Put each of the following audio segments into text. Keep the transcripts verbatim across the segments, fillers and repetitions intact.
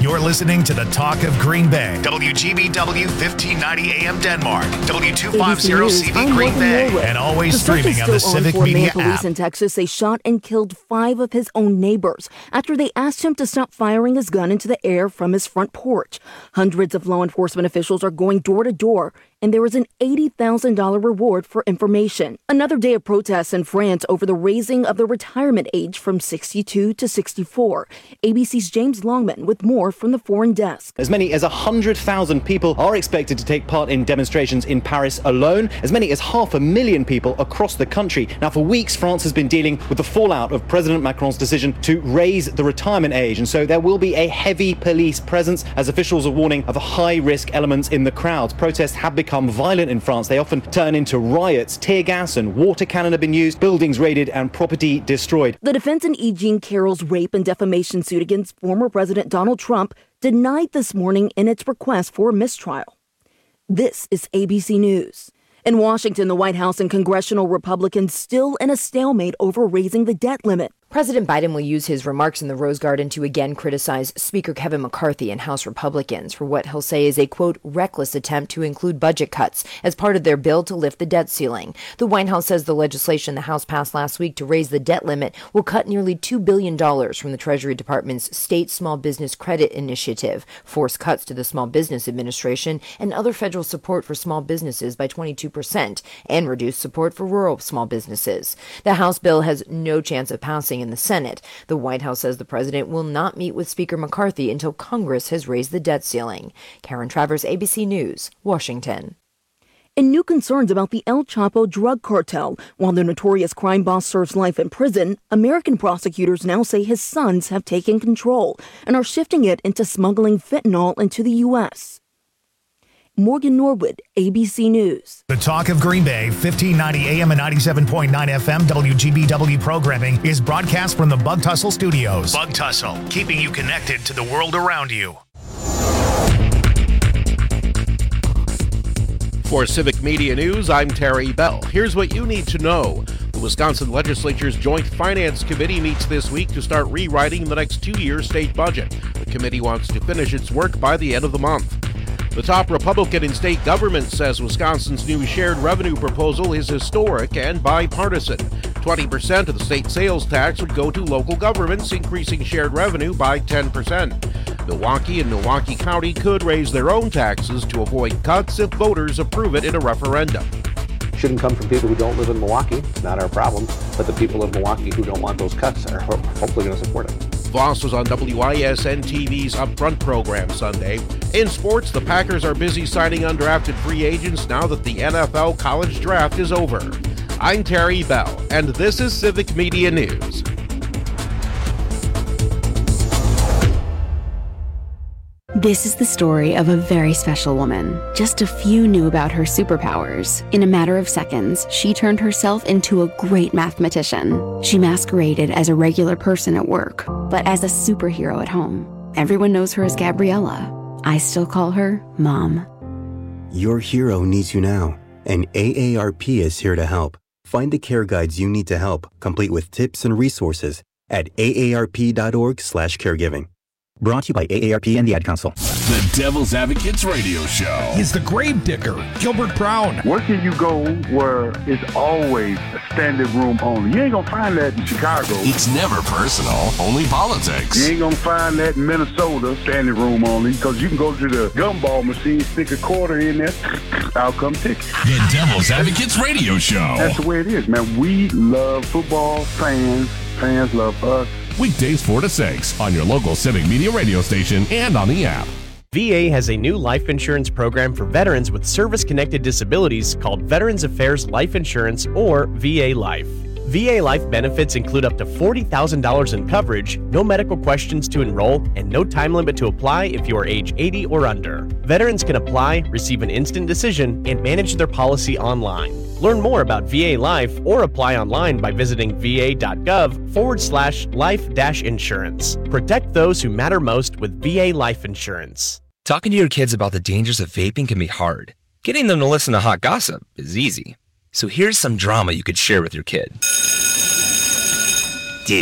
You're listening to the Talk of Green Bay. W G B W fifteen ninety A M Denmark. W two fifty C V Green Bay. Norwood. And always the streaming on the Civic Media police app. in Texas, they shot and killed five of his own neighbors after they asked him to stop firing his gun into the air from his front porch. Hundreds of law enforcement officials are going door to door, and there is an eighty thousand dollars reward for information. Another day of protests in France over the raising of the retirement age from sixty-two to sixty-four. A B C's James Longman with more from the Foreign Desk. As many as one hundred thousand people are expected to take part in demonstrations in Paris alone. As many as half a million people across the country. Now, for weeks, France has been dealing with the fallout of President Macron's decision to raise the retirement age. And so there will be a heavy police presence as officials are warning of high-risk elements in the crowds. Protests have become violent in France. They often turn into riots. Tear gas and water cannon have been used, buildings raided and property destroyed. The defense in E. Jean Carroll's rape and defamation suit against former President Donald Trump denied this morning in its request for a mistrial. This is A B C News. In Washington, the White House and congressional Republicans still in a stalemate over raising the debt limit. President Biden will use his remarks in the Rose Garden to again criticize Speaker Kevin McCarthy and House Republicans for what he'll say is a, quote, reckless attempt to include budget cuts as part of their bill to lift the debt ceiling. The White House says the legislation the House passed last week to raise the debt limit will cut nearly two billion dollars from the Treasury Department's State Small Business Credit Initiative, force cuts to the Small Business Administration, and other federal support for small businesses by twenty-two percent, and reduce support for rural small businesses. The House bill has no chance of passing in the Senate. The White House says the president will not meet with Speaker McCarthy until Congress has raised the debt ceiling. Karen Travers, A B C News, Washington. And new concerns about the El Chapo drug cartel. While the notorious crime boss serves life in prison, American prosecutors now say his sons have taken control and are shifting it into smuggling fentanyl into the U S Morgan Norwood, A B C News. The Talk of Green Bay, fifteen ninety A M and ninety-seven point nine F M W G B W programming is broadcast from the Bug Tussle Studios. Bug Tussle, keeping you connected to the world around you. For Civic Media News, I'm Terry Bell. Here's what you need to know. The Wisconsin Legislature's Joint Finance Committee meets this week to start rewriting the next two-year state budget. The committee wants to finish its work by the end of the month. The top Republican in state government says Wisconsin's new shared revenue proposal is historic and bipartisan. twenty percent of the state sales tax would go to local governments, increasing shared revenue by ten percent. Milwaukee and Milwaukee County could raise their own taxes to avoid cuts if voters approve it in a referendum. Shouldn't come from people who don't live in Milwaukee. It's not our problem. But the people of Milwaukee who don't want those cuts are ho- hopefully going to support it. Voss was on W I S N T V's Upfront program Sunday. In sports, the Packers are busy signing undrafted free agents now that the N F L college draft is over. I'm Terry Bell, and this is Civic Media News. This is the story of a very special woman. Just a few knew about her superpowers. In a matter of seconds, she turned herself into a great mathematician. She masqueraded as a regular person at work, but as a superhero at home. Everyone knows her as Gabriella. I still call her Mom. Your hero needs you now, and A A R P is here to help. Find the care guides you need to help, complete with tips and resources at A A R P dot org slash caregiving. Brought to you by A A R P and the Ad Council. The Devil's Advocates Radio Show. He's the grave digger, Gilbert Brown. Where can you go where it's always a standing room only? You ain't gonna find that in Chicago. It's never personal, only politics. You ain't gonna find that in Minnesota, standing room only, because you can go to the gumball machine, stick a quarter in there, out come ticket. The Devil's Advocates Radio Show. That's the way it is, man. We love football, fans, fans love us. Weekdays four to six on your local Civic Media radio station and on the app. V A has a new life insurance program for veterans with service-connected disabilities called Veterans Affairs Life Insurance, or V A Life. V A Life benefits include up to forty thousand dollars in coverage, no medical questions to enroll, and no time limit to apply if you are age eighty or under. Veterans can apply, receive an instant decision, and manage their policy online. Learn more about V A Life or apply online by visiting va.gov forward slash life dash insurance. Protect those who matter most with V A Life Insurance. Talking to your kids about the dangers of vaping can be hard. Getting them to listen to hot gossip is easy. So here's some drama you could share with your kid. Dude,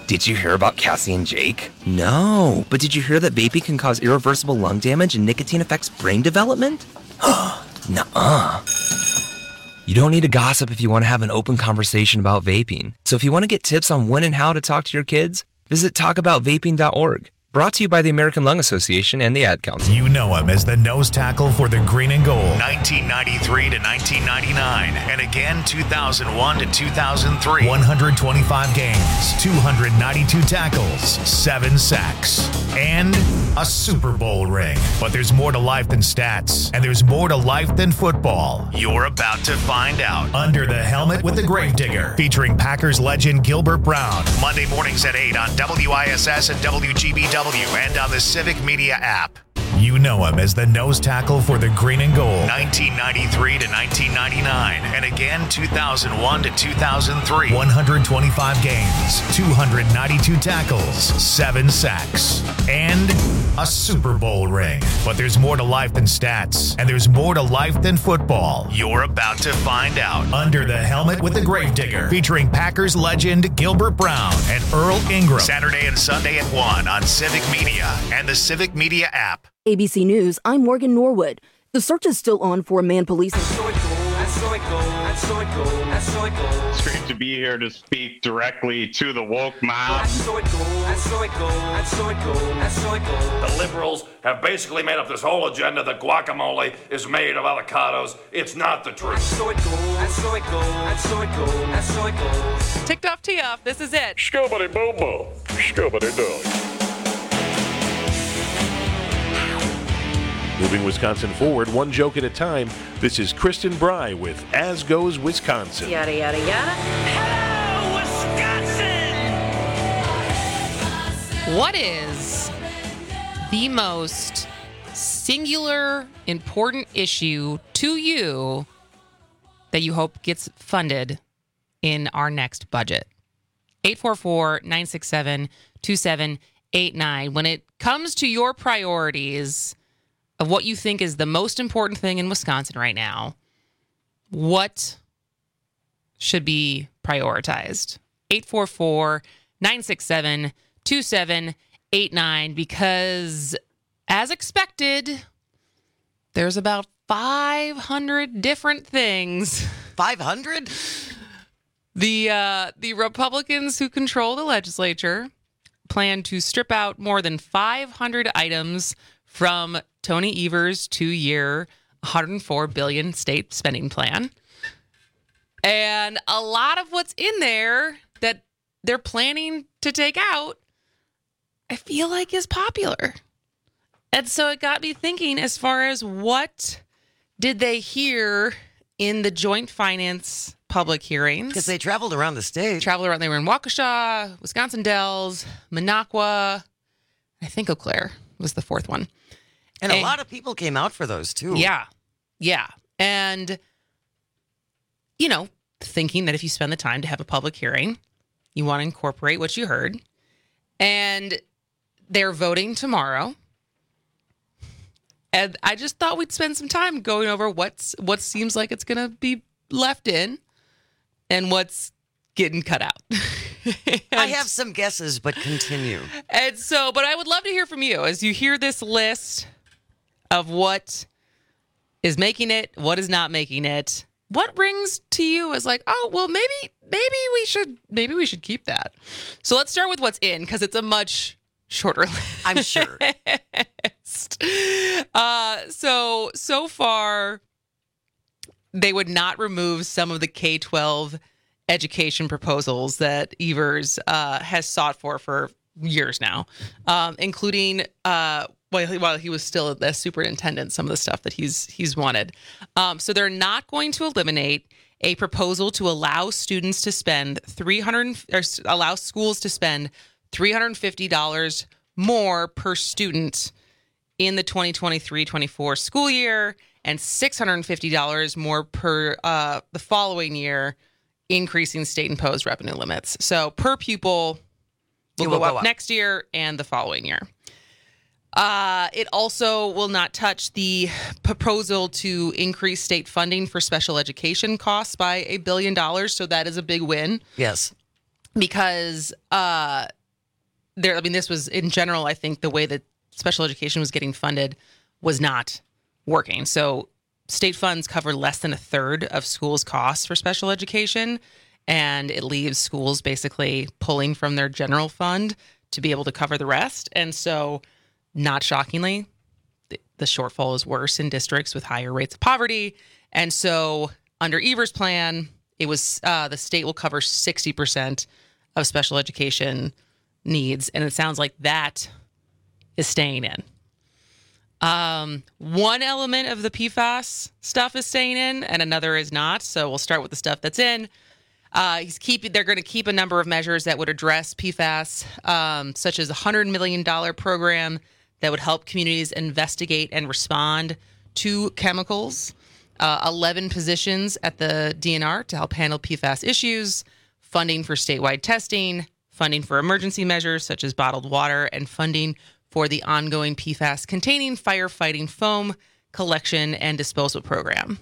Did you hear about Cassie and Jake? No, but did you hear that vaping can cause irreversible lung damage and nicotine affects brain development? Nuh-uh. You don't need to gossip if you want to have an open conversation about vaping. So if you want to get tips on when and how to talk to your kids, visit talk about vaping dot org. Brought to you by the American Lung Association and the Ad Council. You know him as the nose tackle for the Green and Gold, nineteen ninety-three to nineteen ninety-nine, and again two thousand one to two thousand three. one hundred twenty-five games, two hundred ninety-two tackles, seven sacks, and a Super Bowl ring. But there's more to life than stats, and there's more to life than football. You're about to find out. Under the Helmet with the Gravedigger, featuring Packers legend Gilbert Brown. Monday mornings at eight on W I S S and W G B W. And on the Civic Media app. You know him as the nose tackle for the Green and Gold, nineteen ninety-three to nineteen ninety-nine, and again two thousand one to two thousand three. one hundred twenty-five games, two hundred ninety-two tackles, seven sacks, and a Super Bowl ring. But there's more to life than stats, and there's more to life than football. You're about to find out. Under the Helmet with the Gravedigger, featuring Packers legend Gilbert Brown and Earl Ingram. Saturday and Sunday at one on Civic Media and the Civic Media app. A B C News, I'm Morgan Norwood. The search is still on for a man policing. It's great to be here to speak directly to the woke mob. The liberals have basically made up this whole agenda that guacamole is made of avocados. It's not the truth. Ticked off, tee off. This is it. Scoobity boo boo. Scoobity doo. Moving Wisconsin forward, one joke at a time. This is Kristen Bry with As Goes Wisconsin. Yada, yada, yada. Hello, Wisconsin! What is the most singular, important issue to you that you hope gets funded in our next budget? eight four four, nine six seven, two seven eight nine. When it comes to your priorities of what you think is the most important thing in Wisconsin right now, what should be prioritized? eight four four, nine six seven, two seven eight nine, because as expected, there's about five hundred different things. five hundred? The uh, the Republicans who control the legislature plan to strip out more than five hundred items from Tony Evers' two-year, one hundred four billion dollars state spending plan. And a lot of what's in there that they're planning to take out, I feel like is popular. And so it got me thinking as far as what did they hear in the joint finance public hearings? Because they traveled around the state. Traveled around. They were in Waukesha, Wisconsin Dells, Minocqua, I think Eau Claire was the fourth one. And, and a lot of people came out for those, too. Yeah. Yeah. And, you know, thinking that if you spend the time to have a public hearing, you want to incorporate what you heard. And they're voting tomorrow. And I just thought we'd spend some time going over what's what seems like it's going to be left in and what's getting cut out. I have some guesses, but continue. And so, but I would love to hear from you as you hear this list of what is making it, what is not making it. What rings to you as like, oh, well, maybe, maybe we should, maybe we should keep that. So let's start with what's in, because it's a much shorter list. I'm sure. uh, so, so far, they would not remove some of the K twelve education proposals that Evers uh, has sought for for years now, um, including uh, while, he, while he was still the superintendent, some of the stuff that he's he's wanted. Um, so they're not going to eliminate a proposal to allow students to spend three hundred or allow schools to spend three hundred fifty dollars more per student in the twenty twenty-three twenty-four school year, and six hundred fifty dollars more per uh, the following year, increasing state-imposed revenue limits. So per pupil will, will go, up, go up next year and the following year. Uh, it also will not touch the proposal to increase state funding for special education costs by a billion dollars. So that is a big win. Yes. because uh, there. I mean, this was in general. I think the way that special education was getting funded was not working. So state funds cover less than a third of schools' costs for special education, and it leaves schools basically pulling from their general fund to be able to cover the rest. And so, not shockingly, the, the shortfall is worse in districts with higher rates of poverty. And so, under Evers' plan, it was uh, the state will cover sixty percent of special education needs, and it sounds like that is staying in. Um, one element of the P FAS stuff is staying in, and another is not. So we'll start with the stuff that's in. Uh, he's keeping. They're going to keep a number of measures that would address P FAS, um, such as a hundred million dollar program that would help communities investigate and respond to chemicals. Uh, Eleven positions at the D N R to help handle P FAS issues. Funding for statewide testing. Funding for emergency measures such as bottled water, and funding for the ongoing P FAS-containing firefighting foam collection and disposal program.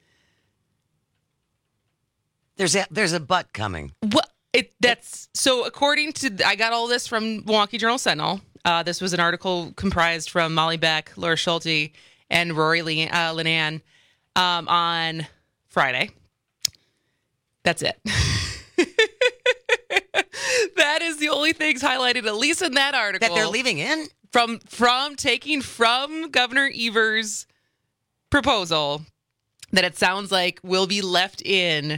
There's a there's a but coming. Well, it that's so. According to I got all this from Milwaukee Journal-Sentinel. Uh, this was an article comprised from Molly Beck, Laura Schulte, and Rory Le- uh, Linan um, on Friday. That's it. That is the only things highlighted, at least in that article, that they're leaving in from from taking from Governor Evers' proposal that it sounds like will be left in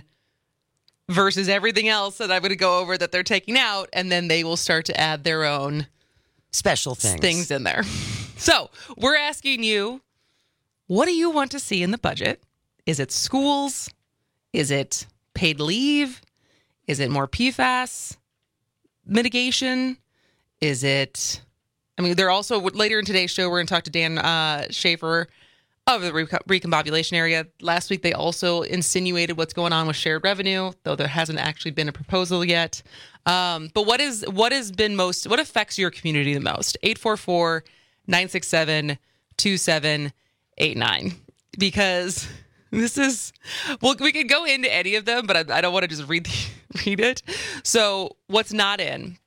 versus everything else that I'm going to go over that they're taking out, and then they will start to add their own special things things in there. So we're asking you, what do you want to see in the budget? Is it schools? Is it paid leave? Is it more P FAS mitigation? Is it, I mean, they're also, later in today's show, we're going to talk to Dan uh, Schaefer of the Re- Recombobulation area. Last week, they also insinuated what's going on with shared revenue, though there hasn't actually been a proposal yet. Um, but what is what has been most, what affects your community the most? eight four four, nine six seven, two seven eight nine. Because this is, well, we could go into any of them, but I, I don't want to just read the, read it. So what's not in?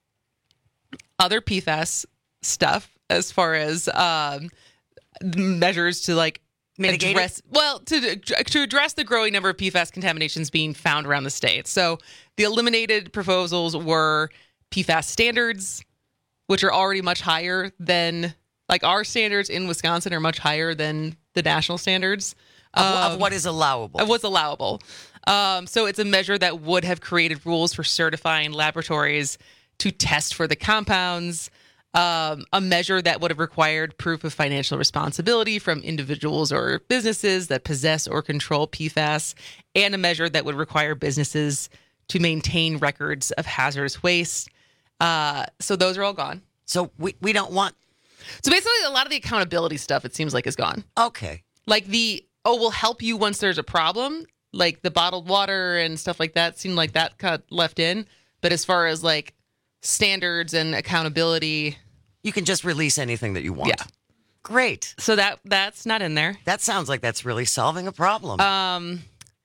Other P FAS stuff as far as um, measures to like mitigate address, well, to to address the growing number of P FAS contaminations being found around the state. So the eliminated proposals were P FAS standards, which are already much higher than, like our standards in Wisconsin are much higher than the national standards. Of, um, of what is allowable. Of what's allowable. Um, so it's a measure that would have created rules for certifying laboratories to test for the compounds, um, a measure that would have required proof of financial responsibility from individuals or businesses that possess or control P FAS, and a measure that would require businesses to maintain records of hazardous waste. Uh, so those are all gone. So we, we don't want... So basically a lot of the accountability stuff, it seems like, is gone. Okay. Like the... oh, we'll help you once there's a problem, like the bottled water and stuff like that seemed like that got left in. But as far as like standards and accountability, you can just release anything that you want. Yeah. Great. So that that's not in there. That sounds like that's really solving a problem. Um,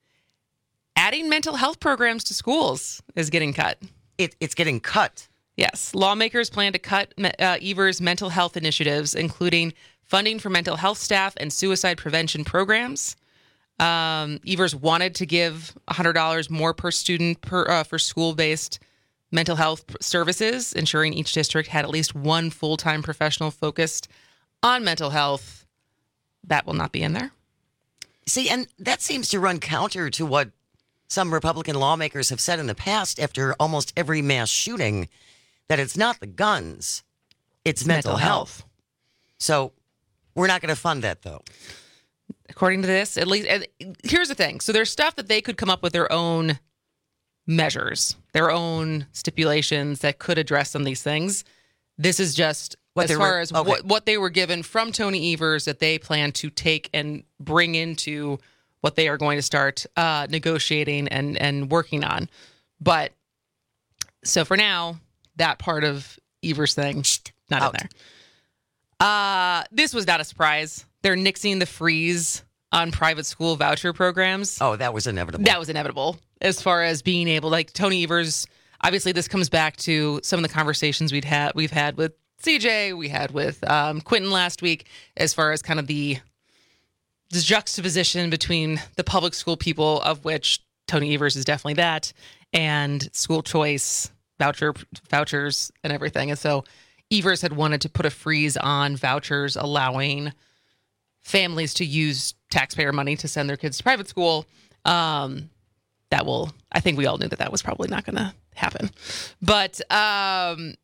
adding mental health programs to schools is getting cut. It, it's getting cut. Yes. Lawmakers plan to cut uh, Evers' mental health initiatives, including funding for mental health staff and suicide prevention programs. Um, Evers wanted to give one hundred dollars more per student per uh, for school-based mental health services, ensuring each district had at least one full-time professional focused on mental health. That will not be in there. See, and that seems to run counter to what some Republican lawmakers have said in the past after almost every mass shooting, that it's not the guns, it's, it's mental, mental health. health. So we're not going to fund that, though. According to this, at least, and here's the thing. So there's stuff that they could come up with their own measures, their own stipulations that could address some of these things. This is just what as far were, as okay. what, what they were given from Tony Evers that they plan to take and bring into what they are going to start uh, negotiating and, and working on. But so for now, that part of Evers' thing, not Out. in there. Uh, this was not a surprise. They're nixing the freeze on private school voucher programs. Oh, that was inevitable. That was inevitable as far as being able, like Tony Evers, obviously this comes back to some of the conversations we'd had, we've had with C J, we had with um, Quentin last week, as far as kind of the, the juxtaposition between the public school people, of which Tony Evers is definitely that, and school choice, voucher vouchers, and everything. And so Evers had wanted to put a freeze on vouchers, allowing families to use taxpayer money to send their kids to private school. Um, that will, I think we all knew that that was probably not going to happen. But um,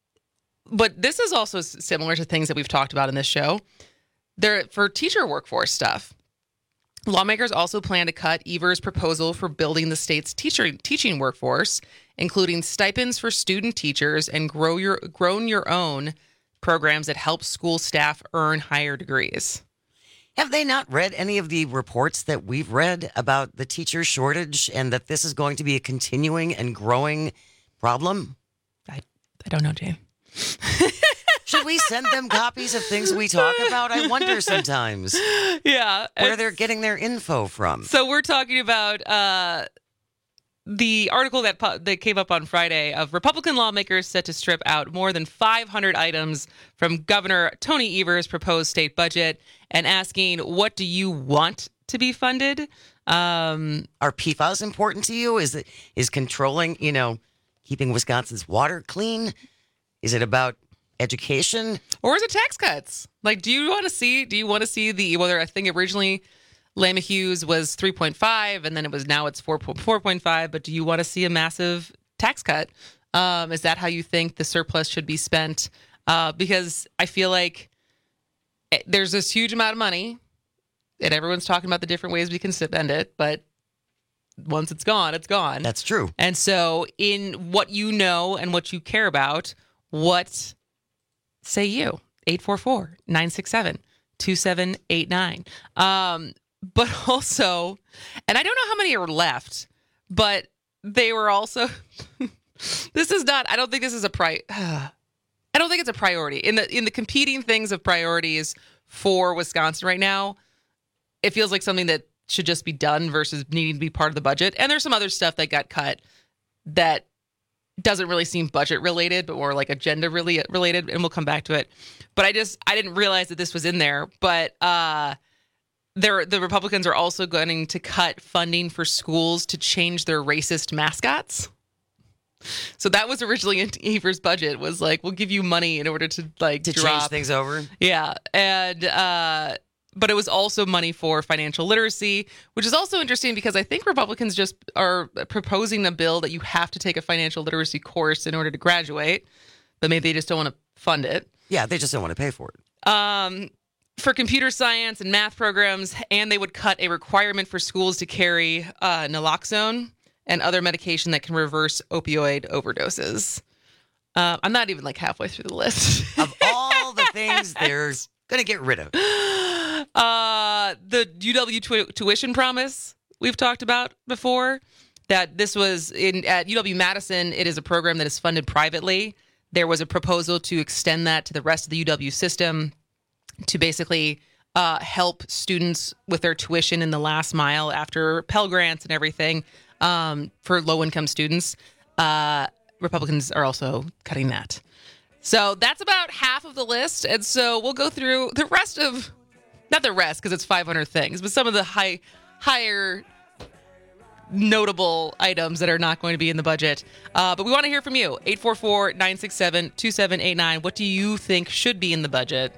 but this is also similar to things that we've talked about in this show. There, for teacher workforce stuff, lawmakers also plan to cut Evers' proposal for building the state's teacher teaching workforce, including stipends for student teachers and grow your grown your own programs that help school staff earn higher degrees. Have they not read any of the reports that we've read about the teacher shortage and that this is going to be a continuing and growing problem? I, I don't know, Jane. Should we send them copies of things we talk about? I wonder sometimes. Yeah. Where they're getting their info from. So we're talking about uh, the article that that came up on Friday of Republican lawmakers set to strip out more than five hundred items from Governor Tony Evers' proposed state budget, and asking, what do you want to be funded? Um, Are P FAS important to you? Is it is controlling, you know, keeping Wisconsin's water clean? Is it about education? Or is it tax cuts? Like, do you want to see, do you want to see the, whether I think originally Lama Hughes was three point five and then it was, now it's four point five, but do you want to see a massive tax cut? Um, is that how you think the surplus should be spent? Uh, because I feel like there's this huge amount of money and everyone's talking about the different ways we can spend it, but once it's gone, it's gone. That's true. And so in what you know and what you care about, what say you? eight four four, nine six seven, two seven eight nine. Um, but also, and I don't know how many are left, but they were also, this is not, I don't think this is a pri, I don't think it's a priority. In the in the competing things of priorities for Wisconsin right now, it feels like something that should just be done versus needing to be part of the budget. And there's some other stuff that got cut that doesn't really seem budget related, but more like agenda really related, and we'll come back to it. But I just, I didn't realize that this was in there. But uh, there, the Republicans are also going to cut funding for schools to change their racist mascots. So that was originally in Evers' budget, was like, we'll give you money in order to like to drop. change things over. Yeah. And, uh, but it was also money for financial literacy, which is also interesting because I think Republicans just are proposing a bill that you have to take a financial literacy course in order to graduate, but maybe they just don't want to fund it. Yeah, they just don't want to pay for it. Um, for computer science and math programs, and they would cut a requirement for schools to carry uh, naloxone and other medication that can reverse opioid overdoses. Uh, I'm not even like halfway through the list. Of all the things they're going to get rid of. Uh, the U W tu- tuition promise we've talked about before, that this was in at U W-Madison. It is a program that is funded privately. There was a proposal to extend that to the rest of the U W system to basically uh, help students with their tuition in the last mile after Pell Grants and everything um, for low-income students. Uh, Republicans are also cutting that. So that's about half of the list. And so we'll go through the rest of... Not the rest, because it's five hundred things, but some of the high, higher notable items that are not going to be in the budget. Uh, but we want to hear from you. eight four four, nine six seven, two seven eight nine. What do you think should be in the budget?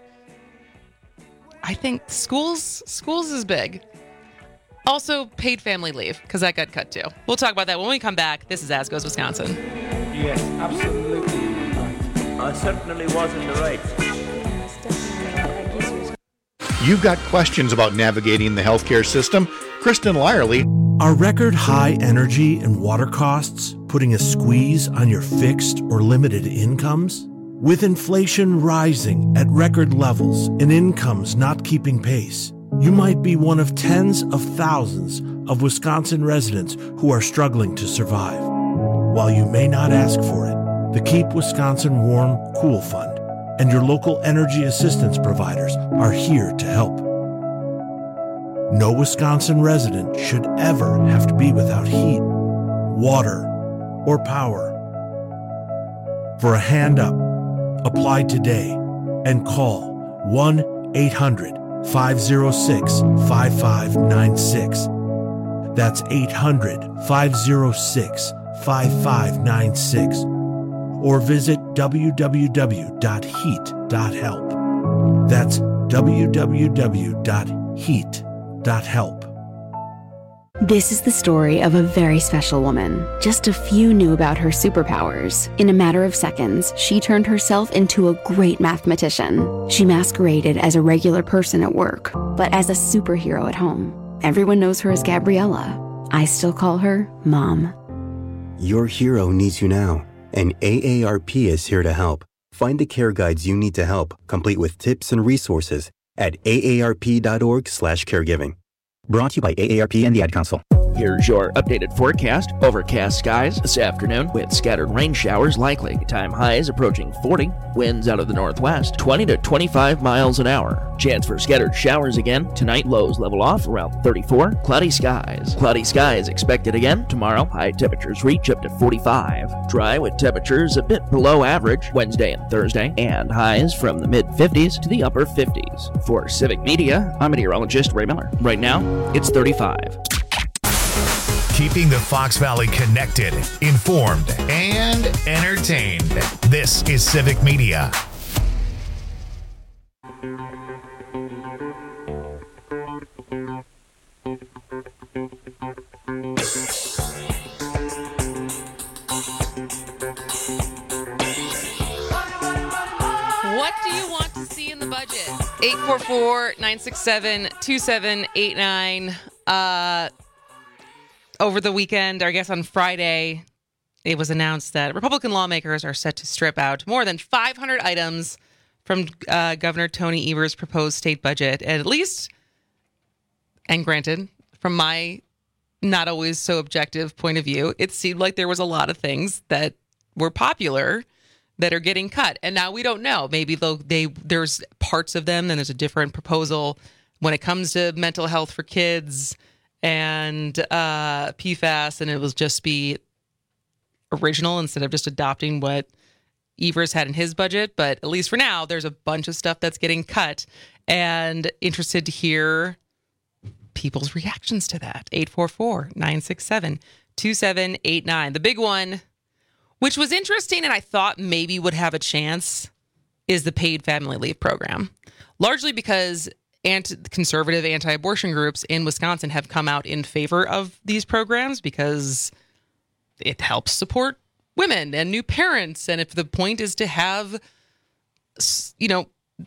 I think schools, schools is big. Also, paid family leave, because that got cut too. We'll talk about that when we come back. This is As Goes Wisconsin. Yes, absolutely. I certainly was in the right. You've got questions about navigating the healthcare system? Kristen Lyerly. Are record high energy and water costs putting a squeeze on your fixed or limited incomes? With inflation rising at record levels and incomes not keeping pace, you might be one of tens of thousands of Wisconsin residents who are struggling to survive. While you may not ask for it, the Keep Wisconsin Warm Cool Fund and your local energy assistance providers are here to help. No Wisconsin resident should ever have to be without heat, water, or power. for a hand up. Apply today and call one eight hundred five oh six five five nine six. That's eight hundred five oh six five five nine six. Or visit w w w dot heat dot help. That's w w w dot heat dot help. This is the story of a very special woman. Just a few knew about her superpowers. In a matter of seconds, she turned herself into a great mathematician. She masqueraded as a regular person at work, but as a superhero at home. Everyone knows her as Gabriella. I still call her Mom. Your hero needs you now, and A A R P is here to help. Find the care guides you need to help, complete with tips and resources at A A R P dot org slash caregiving. Brought to you by A A R P and the Ad Council. Here's your updated forecast. Overcast skies this afternoon with scattered rain showers likely. Time highs approaching forty. Winds out of the northwest, twenty to twenty-five miles an hour. Chance for scattered showers again. Tonight, lows level off around thirty-four. Cloudy skies. Cloudy skies expected again. Tomorrow, high temperatures reach up to forty-five. Dry with temperatures a bit below average Wednesday and Thursday. And highs from the mid fifties to the upper fifties. For Civic Media, I'm meteorologist Ray Miller. Right now, it's thirty-five. Keeping the Fox Valley connected, informed, and entertained. This is Civic Media. What do you want to see in the budget? eight four four, nine six seven, two seven eight nine. Uh... Over the weekend, or I guess on Friday, it was announced that Republican lawmakers are set to strip out more than five hundred items from uh, Governor Tony Evers' proposed state budget. And at least, and granted, from my not always so objective point of view, it seemed like there was a lot of things that were popular that are getting cut. And now we don't know. Maybe they'll, they there's parts of them, and there's a different proposal when it comes to mental health for kids and uh, P FAS, and it will just be original instead of just adopting what Evers had in his budget. But at least for now, there's a bunch of stuff that's getting cut, and interested to hear people's reactions to that. eight four four, nine six seven, two seven eight nine. The big one, which was interesting and I thought maybe would have a chance, is the paid family leave program. Largely because anti- conservative anti-abortion groups in Wisconsin have come out in favor of these programs because it helps support women and new parents. And if the point is to have, you know,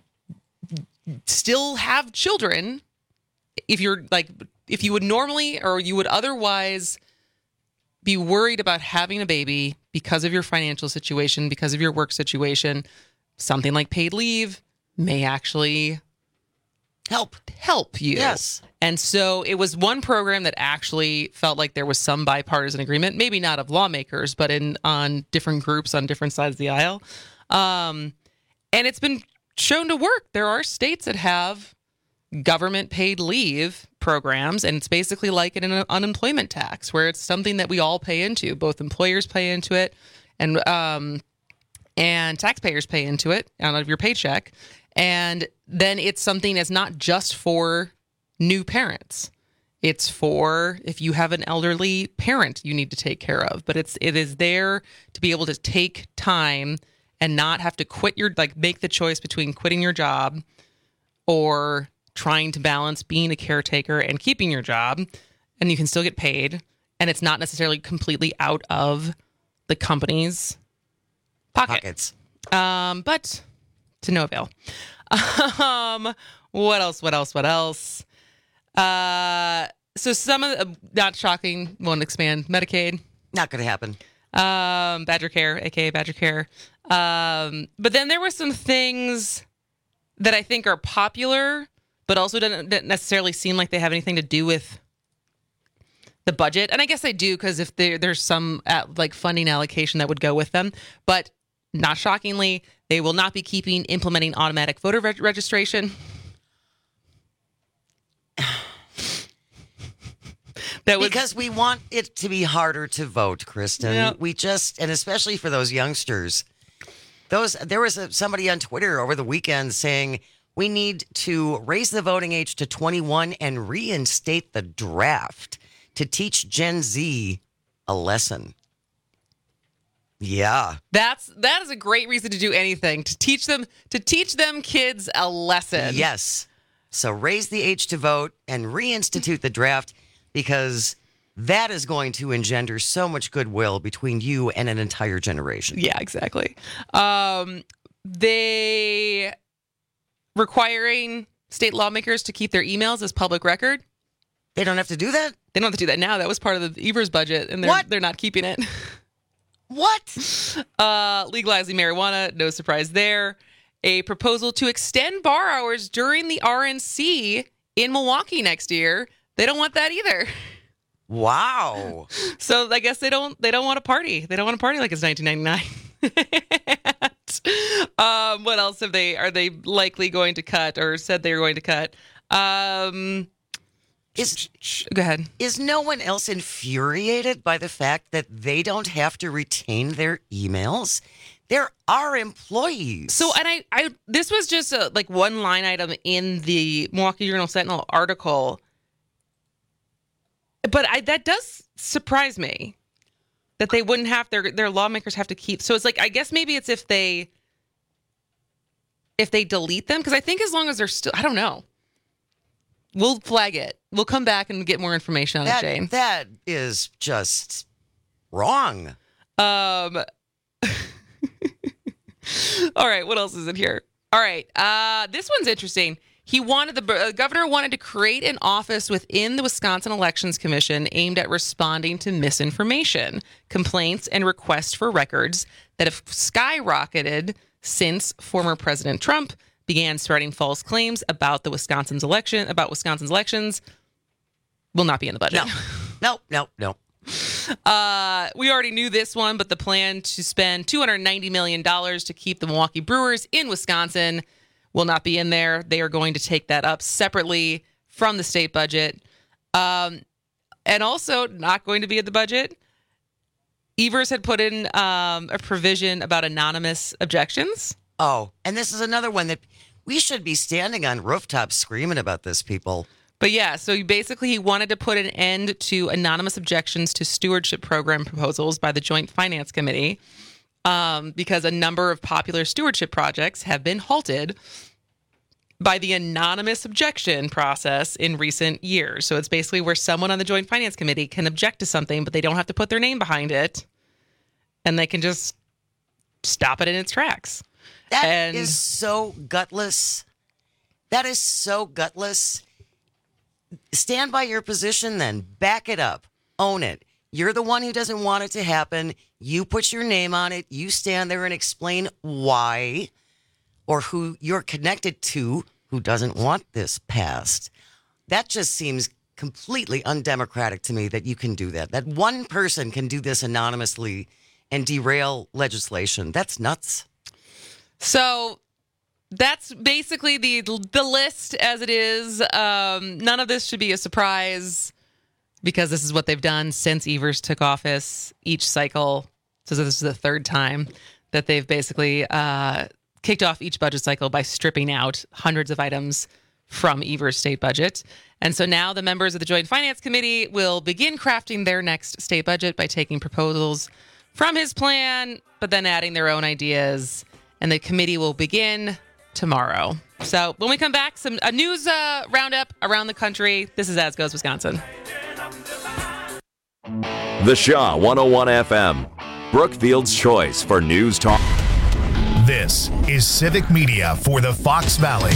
still have children, if you're like, if you would normally or you would otherwise be worried about having a baby because of your financial situation, because of your work situation, something like paid leave may actually help help you. Yes. And so it was one program that actually felt like there was some bipartisan agreement, maybe not of lawmakers, but in on different groups on different sides of the aisle. Um, and it's been shown to work. There are states that have government paid leave programs, and it's basically like an unemployment tax where it's something that we all pay into. Both employers pay into it and um, and taxpayers pay into it out of your paycheck. And then it's something that's not just for new parents. It's for if you have an elderly parent you need to take care of. But it's it is there to be able to take time and not have to quit your, like make the choice between quitting your job or trying to balance being a caretaker and keeping your job, and you can still get paid. And it's not necessarily completely out of the company's pocket. Pockets. Um, but to no avail. Um, what else? What else? What else? Uh, so some of the, not shocking, won't expand Medicaid. Not going to happen. Um, Badger Care, aka Badger Care. Um, but then there were some things that I think are popular, but also don't necessarily seem like they have anything to do with the budget. And I guess they do, because if there, there's some uh, like funding allocation that would go with them. But not shockingly, they will not be keeping implementing automatic voter reg- registration. That was, because we want it to be harder to vote, Kristen. Yep. We just, and especially for those youngsters, Those there was a, somebody on Twitter over the weekend saying we need to raise the voting age to twenty-one and reinstate the draft to teach Gen Z a lesson. Yeah. That's that is a great reason to do anything, to teach them to teach them kids a lesson. Yes. So raise the age to vote and reinstitute the draft, because that is going to engender so much goodwill between you and an entire generation. Yeah, exactly. Um, they requiring state lawmakers to keep their emails as public record. They don't have to do that? They don't have to do that now. That was part of the Evers budget, and they're What? they're not keeping it. What? Uh, legalizing marijuana, no surprise there. A proposal to extend bar hours during the R N C in Milwaukee next year. They don't want that either. Wow. So I guess they don't they don't want to party. They don't want to party like it's nineteen ninety-nine. um, what else have they are they likely going to cut or said they're going to cut? Um, is go ahead. Is no one else infuriated by the fact that they don't have to retain their emails? There are employees. So, and I, I, this was just a, like one line item in the Milwaukee Journal Sentinel article, but I, that does surprise me that they wouldn't have their their lawmakers have to keep. So it's like, I guess maybe it's if they if they delete them, because I think as long as they're still, I don't know. We'll flag it. We'll come back and get more information on that, it, Jane. That is just wrong. Um. All right, what else is in here? All right, uh, this one's interesting. He wanted the uh, governor wanted to create an office within the Wisconsin Elections Commission aimed at responding to misinformation, complaints, and requests for records that have skyrocketed since former President Trump began spreading false claims about the Wisconsin's election about Wisconsin's elections. Will not be in the budget. No, no, no, no. Uh, we already knew this one, but the plan to spend two hundred ninety million dollars to keep the Milwaukee Brewers in Wisconsin will not be in there. They are going to take that up separately from the state budget. Um, and also not going to be in the budget. Evers had put in um, a provision about anonymous objections. Oh, and this is another one that we should be standing on rooftops screaming about this, people. But yeah, so basically he wanted to put an end to anonymous objections to stewardship program proposals by the Joint Finance Committee um, because a number of popular stewardship projects have been halted by the anonymous objection process in recent years. So it's basically where someone on the Joint Finance Committee can object to something, but they don't have to put their name behind it, and they can just stop it in its tracks. That and, is so gutless. That is so gutless. Stand by your position, then. Back it up. Own it. You're the one who doesn't want it to happen. You put your name on it. You stand there and explain why or who you're connected to who doesn't want this passed. That just seems completely undemocratic to me that you can do that. That one person can do this anonymously and derail legislation. That's nuts. So that's basically the the list as it is. Um, none of this should be a surprise because this is what they've done since Evers took office each cycle. So this is the third time that they've basically uh, kicked off each budget cycle by stripping out hundreds of items from Evers' state budget. And so now the members of the Joint Finance Committee will begin crafting their next state budget by taking proposals from his plan, but then adding their own ideas. And the committee will begin tomorrow. So when we come back, some a news uh, roundup around the country. This is As Goes Wisconsin. The Shaw one oh one F M, Brookfield's choice for news talk. This is Civic Media for the Fox Valley.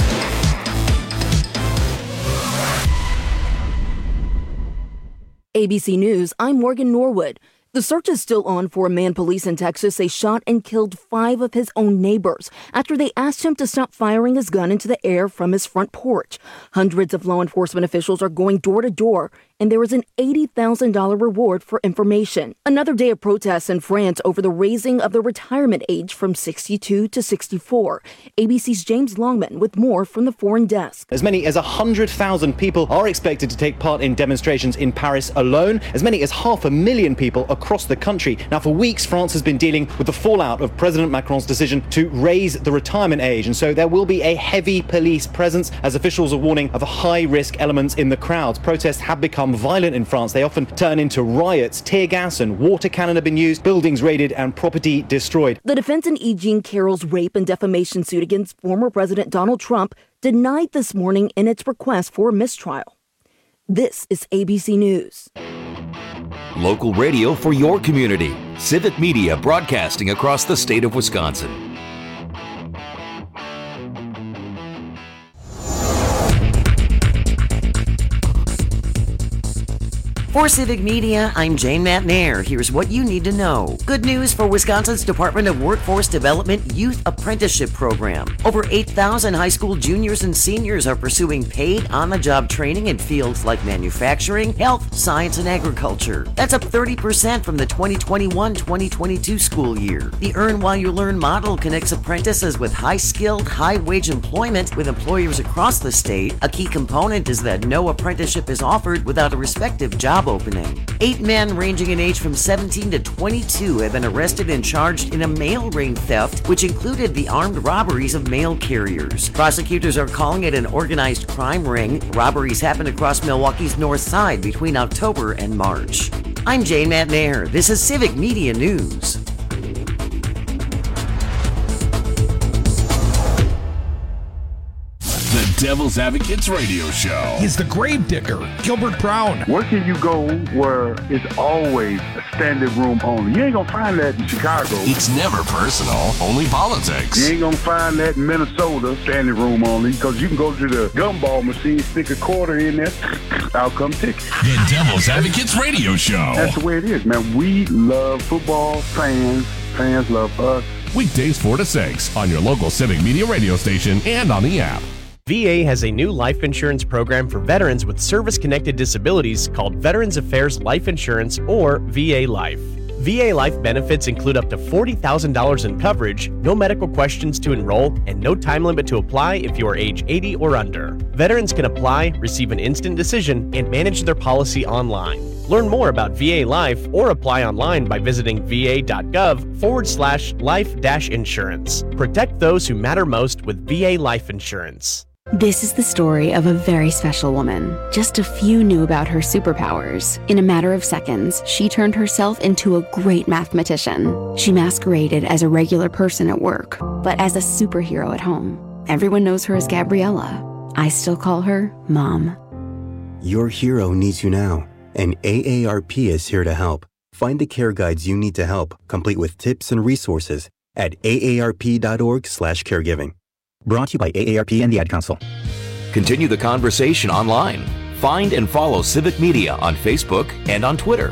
A B C News, I'm Morgan Norwood. The search is still on for a man police in Texas say shot and killed five of his own neighbors after they asked him to stop firing his gun into the air from his front porch. Hundreds of law enforcement officials are going door to door, and there is an eighty thousand dollars reward for information. Another day of protests in France over the raising of the retirement age from sixty-two to sixty-four. A B C's James Longman with more from the Foreign Desk. As many as one hundred thousand people are expected to take part in demonstrations in Paris alone, as many as half a million people across the country. Now, for weeks, France has been dealing with the fallout of President Macron's decision to raise the retirement age, and so there will be a heavy police presence as officials are warning of high-risk elements in the crowds. Protests have become violent in France. They often turn into riots. Tear gas and water cannon have been used, buildings raided and property destroyed. The defense in E. Jean Carroll's rape and defamation suit against former President Donald Trump denied this morning in its request for a mistrial. This is A B C News. Local radio for your community. Civic Media broadcasting across the state of Wisconsin. For Civic Media, I'm Jane Matnair. Here's what you need to know. Good news for Wisconsin's Department of Workforce Development Youth Apprenticeship Program. Over eight thousand high school juniors and seniors are pursuing paid on-the-job training in fields like manufacturing, health, science, and agriculture. That's up thirty percent from the twenty twenty-one twenty twenty-two school year. The Earn While You Learn model connects apprentices with high-skilled, high-wage employment with employers across the state. A key component is that no apprenticeship is offered without a respective job opening. Eight men ranging in age from seventeen to twenty-two have been arrested and charged in a mail ring theft, which included the armed robberies of mail carriers. Prosecutors are calling it an organized crime ring. Robberies happened across Milwaukee's north side between October and March. I'm Jane Matnair. This is Civic Media News. The Devil's Advocates Radio Show. He's the gravedigger, Gilbert Brown. Where can you go where it's always a standing room only? You ain't gonna find that in Chicago. It's never personal, only politics. You ain't gonna find that in Minnesota, standing room only, because you can go to the gumball machine, stick a quarter in there, out come tickets. The Devil's Advocates Radio Show. That's the way it is, man. We love football, fans, fans love us. Weekdays four to six on your local Civic Media radio station and on the app. V A has a new life insurance program for veterans with service-connected disabilities called Veterans Affairs Life Insurance, or V A Life. V A Life benefits include up to forty thousand dollars in coverage, no medical questions to enroll, and no time limit to apply if you are age eighty or under. Veterans can apply, receive an instant decision, and manage their policy online. Learn more about V A Life or apply online by visiting va.gov forward slash life dash insurance. Protect those who matter most with V A Life Insurance. This is the story of a very special woman. Just a few knew about her superpowers. In a matter of seconds, she turned herself into a great mathematician. She masqueraded as a regular person at work, but as a superhero at home. Everyone knows her as Gabriella. I still call her Mom. Your hero needs you now, and A A R P is here to help. Find the care guides you need to help, complete with tips and resources at aarp.org slash caregiving. Brought to you by A A R P and the Ad Council. Continue the conversation online. Find and follow Civic Media on Facebook and on Twitter.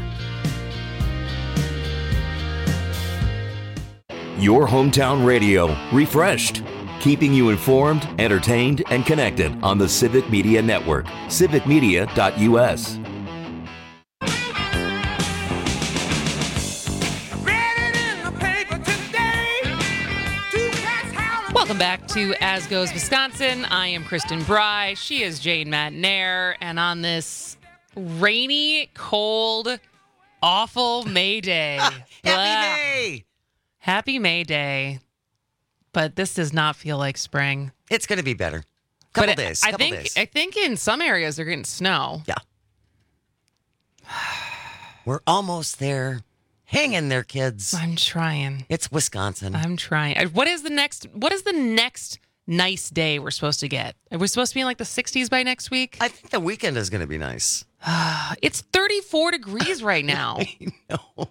Your hometown radio, refreshed. Keeping you informed, entertained, and connected on the Civic Media Network. civic media dot u s. Welcome back to As Goes Wisconsin. I am Kristen Bry. She is Jane Matnair. And on this rainy, cold, awful May Day. Happy May! Happy May Day. But this does not feel like spring. It's going to be better. Couple but days. I couple think days. I think in some areas they're getting snow. Yeah. We're almost there. Hang in there, kids. I'm trying. It's Wisconsin. I'm trying. What is the next? What is the next nice day we're supposed to get? Are we supposed to be in like the sixties by next week? I think the weekend is going to be nice. It's thirty-four degrees right now. I know.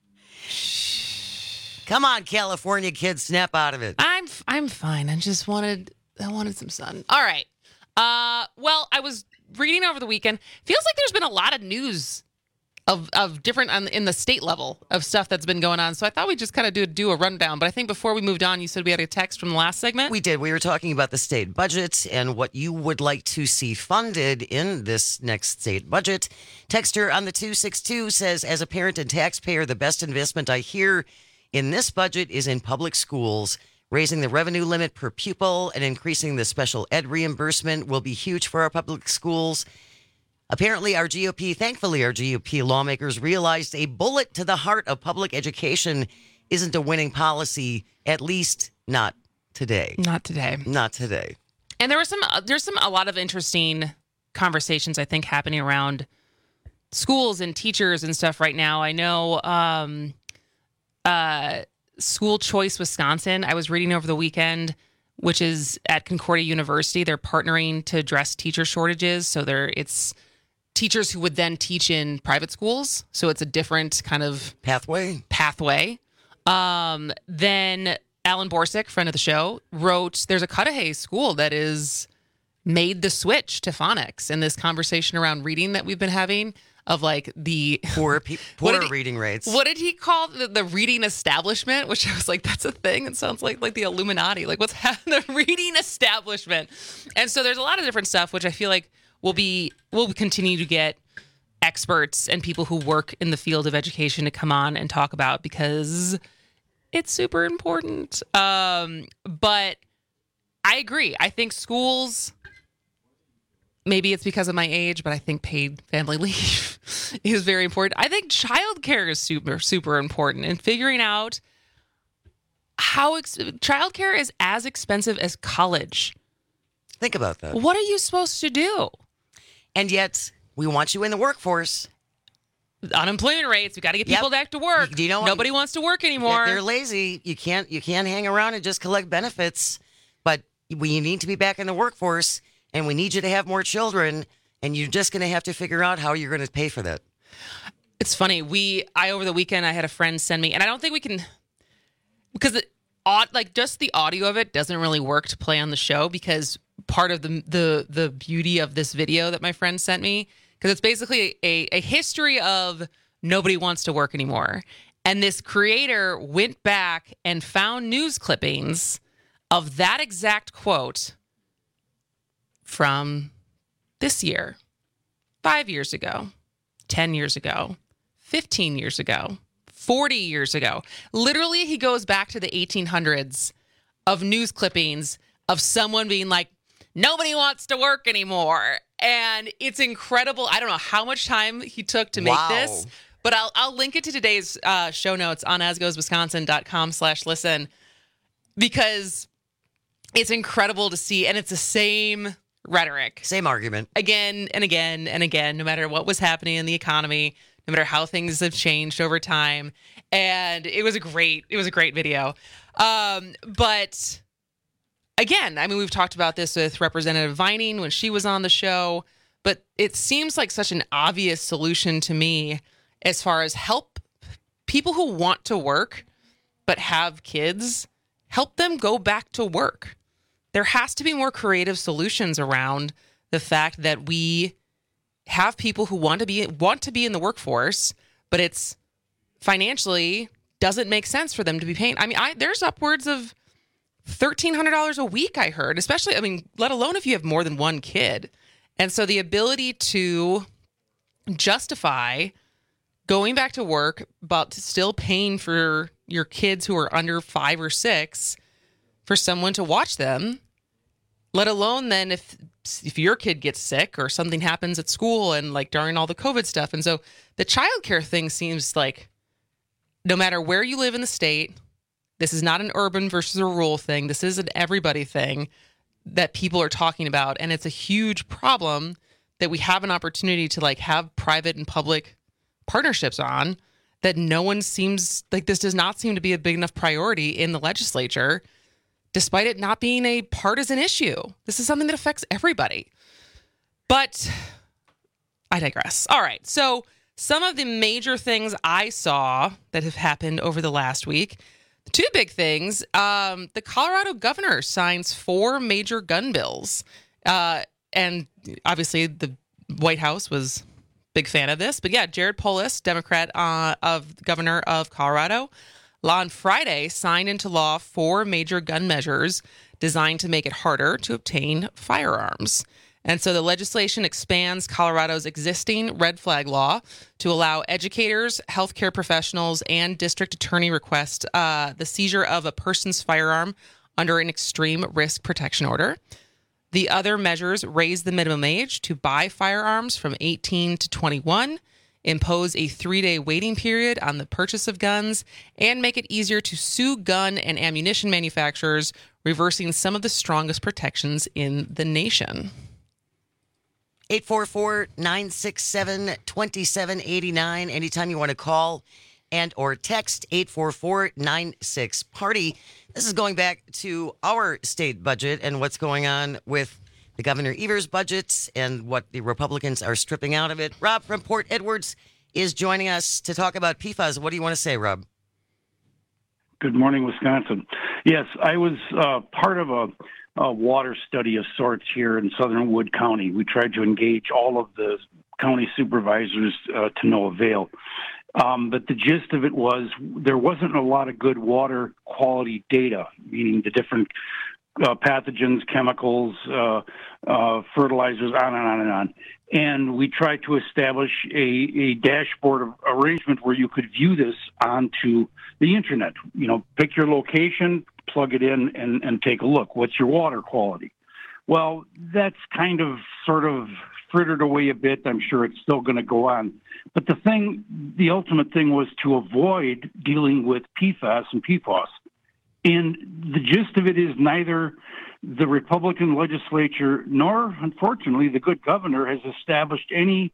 Come on, California kids, snap out of it. I'm I'm fine. I just wanted I wanted some sun. All right. Uh, well, I was reading over the weekend. Feels like there's been a lot of news of of different on, in the state level of stuff that's been going on. So I thought we'd just kind of do, do a rundown. But I think before we moved on, you said we had a text from the last segment. We did. We were talking about the state budget and what you would like to see funded in this next state budget. Texter on the two six two says, as a parent and taxpayer, the best investment I hear in this budget is in public schools. Raising the revenue limit per pupil and increasing the special ed reimbursement will be huge for our public schools. Apparently, our G O P, thankfully, our G O P lawmakers realized a bullet to the heart of public education isn't a winning policy, at least not today. Not today. Not today. And there was some, there's some, a lot of interesting conversations, I think, happening around schools and teachers and stuff right now. I know, um, uh, School Choice Wisconsin, I was reading over the weekend, which is at Concordia University. They're partnering to address teacher shortages. So they're, it's teachers who would then teach in private schools. So it's a different kind of pathway. Pathway. Um, then Alan Borsick, friend of the show, wrote, there's a Cudahy school that is made the switch to phonics. And this conversation around reading that we've been having of like the poor, pe- poor he, reading rates. What did he call the, the reading establishment? Which I was like, that's a thing. It sounds like like the Illuminati. Like what's happening? The reading establishment. And so there's a lot of different stuff, which I feel like will be will continue to get experts and people who work in the field of education to come on and talk about because it's super important. Um, but I agree. I think schools. Maybe it's because of my age, but I think paid family leave is very important. I think childcare is super, super important. And figuring out how ex- childcare is as expensive as college. Think about that. What are you supposed to do? And yet, we want you in the workforce. Unemployment rates. We got to get people Yep. back to work. Do you know Nobody what? wants to work anymore. They're lazy. You can't. You can't hang around and just collect benefits. But we need to be back in the workforce. And we need you to have more children, and you're just going to have to figure out how you're going to pay for that. It's funny. We, I over the weekend, I had a friend send me, and I don't think we can, because the, like just the audio of it doesn't really work to play on the show because part of the the the beauty of this video that my friend sent me, because it's basically a, a history of nobody wants to work anymore, and this creator went back and found news clippings of that exact quote from this year, five years ago, ten years ago, fifteen years ago, forty years ago. Literally, he goes back to the eighteen hundreds of news clippings of someone being like, nobody wants to work anymore. And it's incredible. I don't know how much time he took to make Wow. this, but I'll I'll link it to today's uh, show notes on asgoeswisconsin.com slash listen because it's incredible to see. And it's the same rhetoric. Same argument. Again and again and again, no matter what was happening in the economy, no matter how things have changed over time. And it was a great, it was a great video. Um, but again, I mean, we've talked about this with Representative Vining when she was on the show, but it seems like such an obvious solution to me as far as help people who want to work but have kids, help them go back to work. There has to be more creative solutions around the fact that we have people who want to be want to be in the workforce, but it's financially doesn't make sense for them to be paying. I mean, I there's upwards of thirteen hundred dollars a week, I heard, especially, I mean, let alone if you have more than one kid. And so the ability to justify going back to work, but still paying for your kids who are under five or six for someone to watch them, let alone then if if your kid gets sick or something happens at school and like during all the COVID stuff. And so the childcare thing seems like no matter where you live in the state, this is not an urban versus a rural thing. This is an everybody thing that people are talking about. And it's a huge problem that we have an opportunity to like have private and public partnerships on that no one seems like this does not seem to be a big enough priority in the legislature, despite it not being a partisan issue. This is something that affects everybody. But I digress. All right. So some of the major things I saw that have happened over the last week, the two big things, um, the Colorado governor signs four major gun bills. Uh, and obviously the White House was big fan of this. But yeah, Jared Polis, Democrat uh, of governor of Colorado, on Friday signed into law four major gun measures designed to make it harder to obtain firearms. And so the legislation expands Colorado's existing red flag law to allow educators, healthcare professionals, and district attorney request uh, the seizure of a person's firearm under an extreme risk protection order. The other measures raise the minimum age to buy firearms from eighteen to twenty-one, impose a three-day waiting period on the purchase of guns, and make it easier to sue gun and ammunition manufacturers, reversing some of the strongest protections in the nation. eight four four, nine six seven, two seven eight nine. Anytime you want to call and or text eight four four, nine six, party. This is going back to our state budget and what's going on with the Governor Evers budgets and what the Republicans are stripping out of it. Rob from Port Edwards is joining us to talk about P FAS. What do you want to say, Rob? Good morning, Wisconsin. Yes, I was uh, part of a a water study of sorts here in southern Wood County. We tried to engage all of the county supervisors uh, to no avail. Um, but the gist of it was there wasn't a lot of good water quality data, meaning the different uh, pathogens, chemicals, uh, uh, fertilizers, on and on and on. And we tried to establish a, a dashboard of arrangement where you could view this onto the internet. You know, pick your location, plug it in, and, and take a look. What's your water quality? Well, that's kind of sort of frittered away a bit. I'm sure it's still going to go on. But the thing, the ultimate thing was to avoid dealing with P FAS and P FOS. And the gist of it is neither the Republican legislature nor, unfortunately, the good governor has established any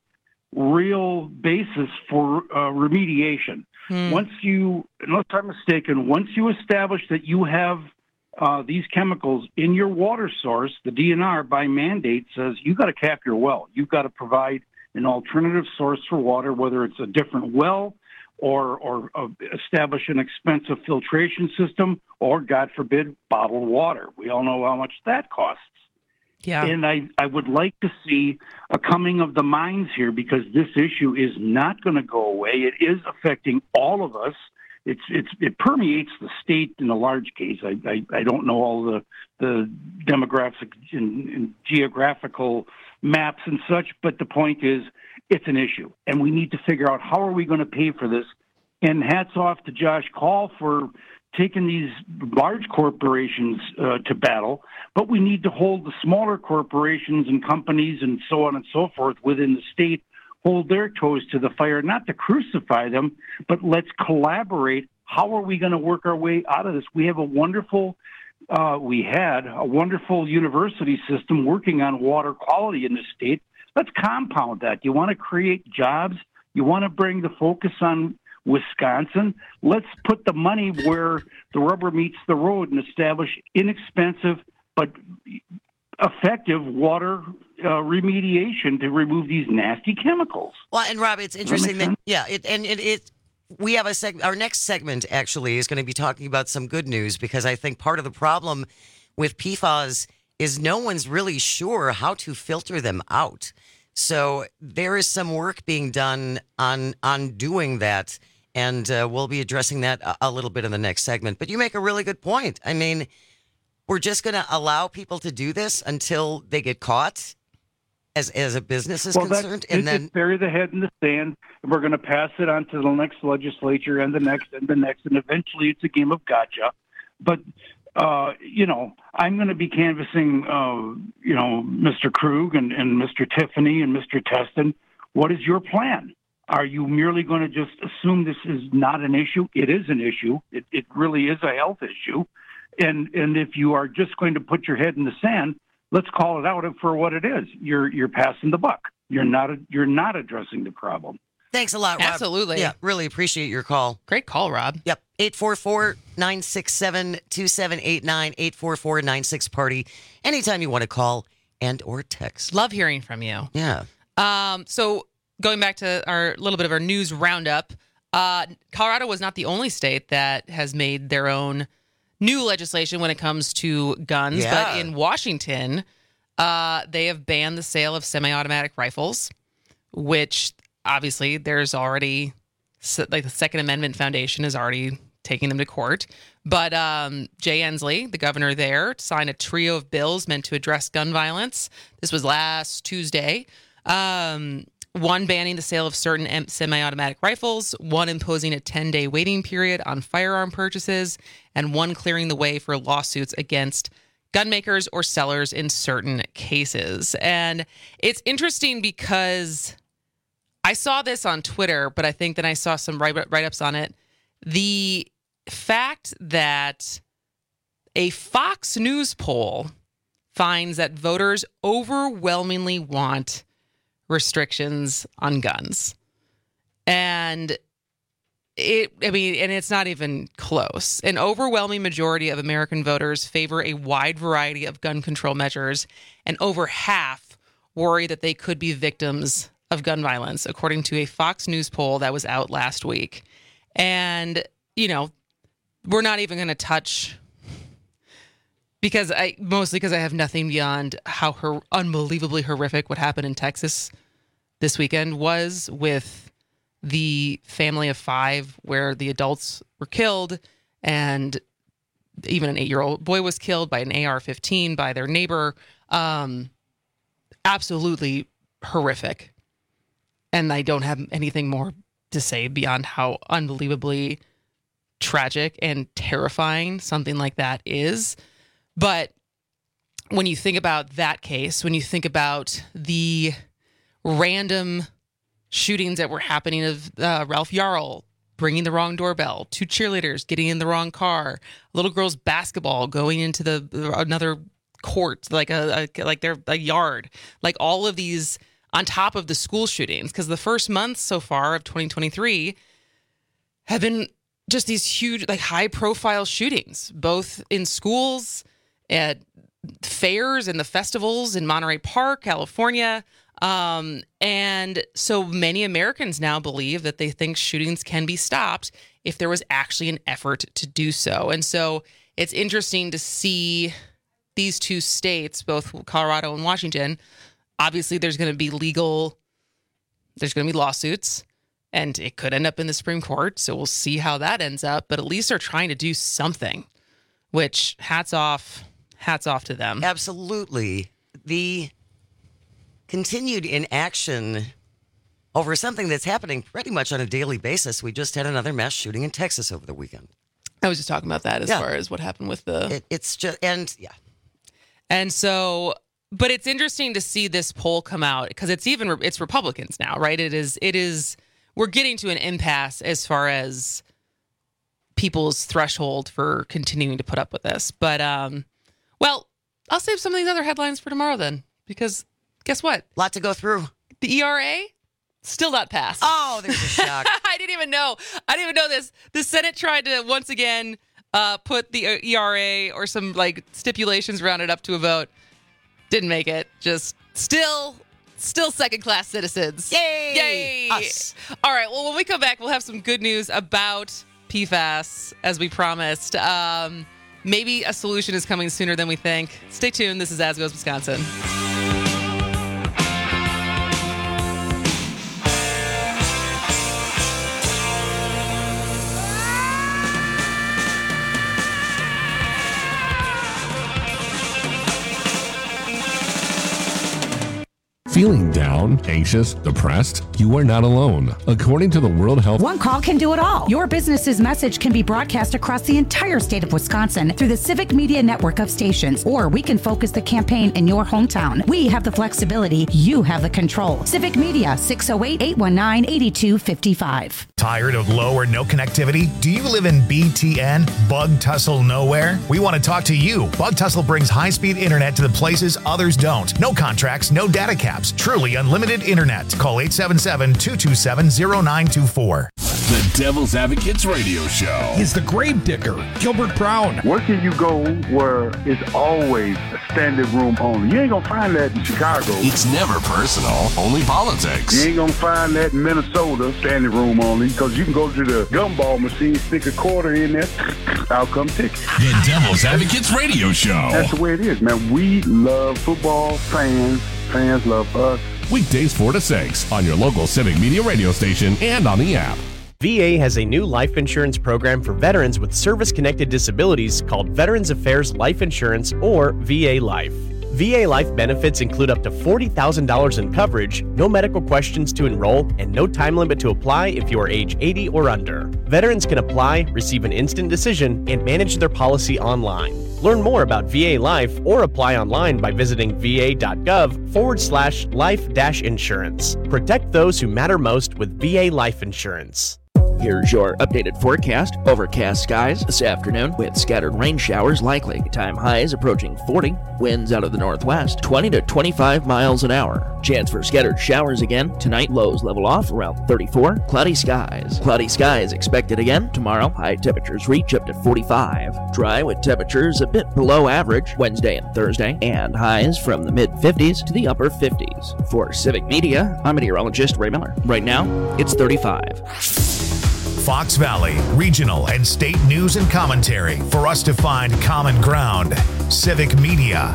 real basis for uh, remediation. Hmm. Once you, unless I'm mistaken, once you establish that you have uh, these chemicals in your water source, the D N R by mandate says you got to cap your well. You've got to provide an alternative source for water, whether it's a different well or or uh, establish an expensive filtration system or, God forbid, bottled water. We all know how much that costs. Yeah. And I, I would like to see a coming of the minds here because this issue is not going to go away. It is affecting all of us. It's it's it permeates the state in a large case. I I, I don't know all the the demographic and, and geographical maps and such, but the point is it's an issue, and we need to figure out how are we going to pay for this. And hats off to Josh Kaul for taking these large corporations uh, to battle, but we need to hold the smaller corporations and companies and so on and so forth within the state, hold their toes to the fire, not to crucify them, but let's collaborate. How are we going to work our way out of this? We have a wonderful, uh, we had a wonderful university system working on water quality in the state. Let's compound that. You want to create jobs? You want to bring the focus on Wisconsin? Let's put the money where the rubber meets the road and establish inexpensive but effective water uh, remediation to remove these nasty chemicals. Well, and Rob, it's interesting that, that yeah, it, and it, it we have a seg- our next segment actually is going to be talking about some good news because I think part of the problem with P FAS is no one's really sure how to filter them out. So there is some work being done on on doing that, and uh, we'll be addressing that a, a little bit in the next segment. But you make a really good point. I mean, we're just going to allow people to do this until they get caught, as as a business is well, concerned, and then just bury the head in the sand. And we're going to pass it on to the next legislature and the next and the next, and eventually it's a game of gotcha. But Uh, you know, I'm going to be canvassing, uh, you know, Mister Krug and, and Mister Tiffany and Mister Teston. What is your plan? Are you merely going to just assume this is not an issue? It is an issue. It, it really is a health issue. And and if you are just going to put your head in the sand, let's call it out for what it is. You're you're passing the buck. You're not you're not addressing the problem. Thanks a lot, Rob. Absolutely. Yeah, really appreciate your call. Great call, Rob. Yep. eight four four, nine six seven, two seven eight nine, eight four four, nine six, party. Anytime you want to call and or text. Love hearing from you. Yeah. Um, so going back to our little bit of our news roundup, uh, Colorado was not the only state that has made their own new legislation when it comes to guns. Yeah. But in Washington, uh, they have banned the sale of semi-automatic rifles, which obviously, there's already, like the Second Amendment Foundation is already taking them to court. But um, Jay Inslee, the governor there, signed a trio of bills meant to address gun violence. This was last Tuesday. Um, one banning the sale of certain semi-automatic rifles, one imposing a ten-day waiting period on firearm purchases, and one clearing the way for lawsuits against gun makers or sellers in certain cases. And it's interesting because I saw this on Twitter, but I think that I saw some write- write-ups on it. The fact that a Fox News poll finds that voters overwhelmingly want restrictions on guns. And it, I mean, and it's not even close. An overwhelming majority of American voters favor a wide variety of gun control measures, and over half worry that they could be victims of gun violence, according to a Fox News poll that was out last week. And, you know, we're not even going to touch, because I mostly because I have nothing beyond how her unbelievably horrific what happened in Texas this weekend was with the family of five where the adults were killed and even an eight-year-old boy was killed by an A R fifteen by their neighbor. Um, absolutely horrific. And I don't have anything more to say beyond how unbelievably tragic and terrifying something like that is. But when you think about that case, when you think about the random shootings that were happening of uh, Ralph Yarl bringing the wrong doorbell, two cheerleaders getting in the wrong car, a little girl's basketball going into the another court, like a, a like their a yard, like all of these on top of the school shootings, because the first month so far of twenty twenty-three have been just these huge, like high-profile shootings, both in schools, at fairs and the festivals in Monterey Park, California. Um, and so many Americans now believe that they think shootings can be stopped if there was actually an effort to do so. And so it's interesting to see these two states, both Colorado and Washington. Obviously, there's going to be legal, there's going to be lawsuits, and it could end up in the Supreme Court. So we'll see how that ends up. But at least they're trying to do something, which hats off, hats off to them. Absolutely. The continued inaction over something that's happening pretty much on a daily basis. We just had another mass shooting in Texas over the weekend. I was just talking about that as yeah. far as what happened with the... It, it's just, and yeah. And so... But it's interesting to see this poll come out because it's even it's Republicans now, right? It is it is we're getting to an impasse as far as people's threshold for continuing to put up with this. But um, well, I'll save some of these other headlines for tomorrow then, because guess what? A lot to go through. The E R A still not passed. Oh, there's a shock. I didn't even know. I didn't even know this. The Senate tried to once again uh, put the E R A or some like stipulations around it up to a vote. Didn't make it. Just still, still second-class citizens. Yay! Yay! Us. All right. Well, when we come back, we'll have some good news about P FAS, as we promised. Um, maybe a solution is coming sooner than we think. Stay tuned. This is As Goes Wisconsin. Feeling down, anxious, depressed? You are not alone. According to the World Health... One call can do it all. Your business's message can be broadcast across the entire state of Wisconsin through the Civic Media network of stations, or we can focus the campaign in your hometown. We have the flexibility. You have the control. Civic Media, six oh eight, eight one nine, eight two five five. Tired of low or no connectivity? Do you live in B T N? Bug Tussle Nowhere? We want to talk to you. Bug Tussle brings high-speed internet to the places others don't. No contracts, no data caps. Truly unlimited internet. Call eight seven seven, two two seven, zero nine two four. The Devil's Advocates Radio Show. He's the grave digger, Gilbert Brown. Where can you go where it's always a standing room only? You ain't gonna find that in Chicago. It's never personal, only politics. You ain't gonna find that in Minnesota, standing room only, because you can go to the gumball machine, stick a quarter in there, I'll come take it. The Devil's Advocates Radio Show. That's the way it is, man. We love football, fans. Fans love us. Weekdays four to six on your local Civic Media radio station and on the app. V A has a new life insurance program for veterans with service-connected disabilities called Veterans Affairs Life Insurance, or V A Life. V A Life benefits include up to forty thousand dollars in coverage, no medical questions to enroll, and no time limit to apply if you are age eighty or under. Veterans can apply, receive an instant decision, and manage their policy online. Learn more about V A Life or apply online by visiting va.gov forward slash life dash insurance. Protect those who matter most with V A Life Insurance. Here's your updated forecast. Overcast skies this afternoon with scattered rain showers likely. Time highs approaching forty. Winds out of the northwest, twenty to twenty-five miles an hour. Chance for scattered showers again. Tonight, lows level off around thirty-four. Cloudy skies. Cloudy skies expected again. Tomorrow, high temperatures reach up to forty-five. Dry with temperatures a bit below average Wednesday and Thursday. And highs from the mid-fifties to the upper fifties. For Civic Media, I'm meteorologist Ray Miller. Right now, it's thirty-five. Fox Valley, regional and state news and commentary for us to find common ground. Civic Media.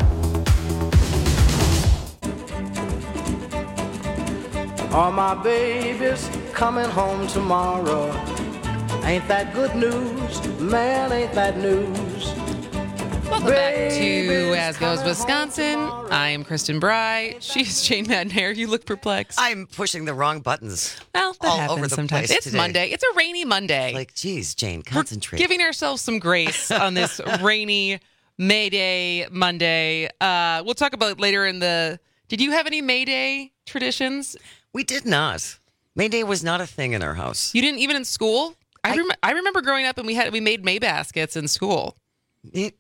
All my babies coming home tomorrow. Ain't that good news? Man, ain't that news? Welcome back to As Goes Wisconsin. I am Kristen Bry. She's Jane Madnair. You look perplexed. I'm pushing the wrong buttons. Well, that all happens over the sometimes. place It's today. Monday. It's a rainy Monday. Like, geez, Jane, concentrate. We're giving ourselves some grace on this rainy May Day Monday. Uh, we'll talk about it later in the... Did you have any May Day traditions? We did not. May Day was not a thing in our house. You didn't even in school? I, I, rem- I remember growing up and we had we made May baskets in school. It,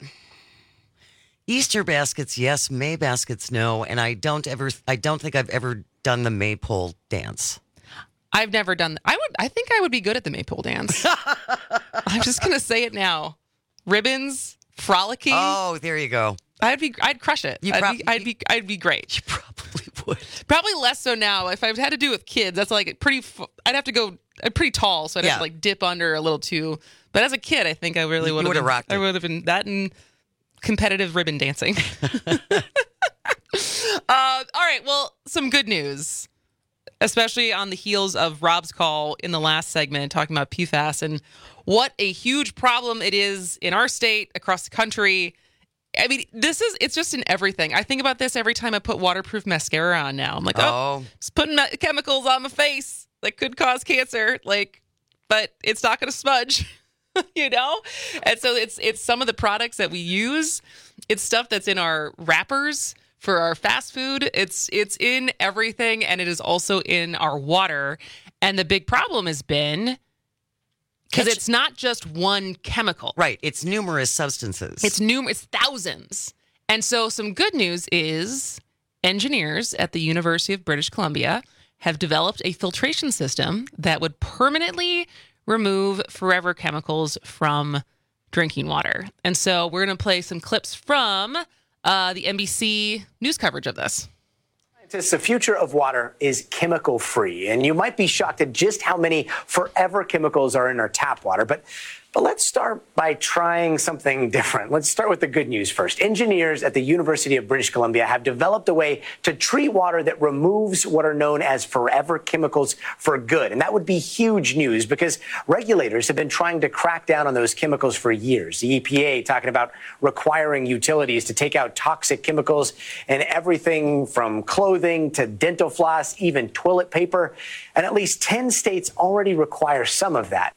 Easter baskets, yes. May baskets, no. And I don't ever. I don't think I've ever done the maypole dance. I've never done. I would. I think I would be good at the maypole dance. I'm just gonna say it now. Ribbons, frolicking. Oh, there you go. I'd be. I'd crush it. You I'd, prob- be, I'd be. I'd be great. You probably would. Probably less so now. If I've had to do with kids, that's like pretty. I'd have to go. I'm pretty tall, so I'd Yeah. have to like dip under a little too. But as a kid, I think I really would have. would've rocked I it. would have been that and competitive ribbon dancing. uh, all right. Well, some good news, especially on the heels of Rob's call in the last segment talking about P FAS and what a huge problem it is in our state, across the country. I mean, this is, it's just in everything. I think about this every time I put waterproof mascara on now. I'm like, oh, Oh. just putting me- chemicals on my face that could cause cancer. Like, but it's not going to smudge, you know? And so it's, it's some of the products that we use. It's stuff that's in our wrappers for our fast food. It's, it's in everything. And it is also in our water. And the big problem has been, because it's not just one chemical. Right. It's numerous substances. It's numerous, thousands. And so some good news is engineers at the University of British Columbia have developed a filtration system that would permanently remove forever chemicals from drinking water. And so we're going to play some clips from uh, the N B C news coverage of this. The future of water is chemical free, and you might be shocked at just how many forever chemicals are in our tap water. But but let's start by trying something different. Let's start with the good news first. Engineers at the University of British Columbia have developed a way to treat water that removes what are known as forever chemicals for good. And that would be huge news because regulators have been trying to crack down on those chemicals for years. The E P A talking about requiring utilities to take out toxic chemicals in everything from clothing to dental floss, even toilet paper. And at least ten states already require some of that.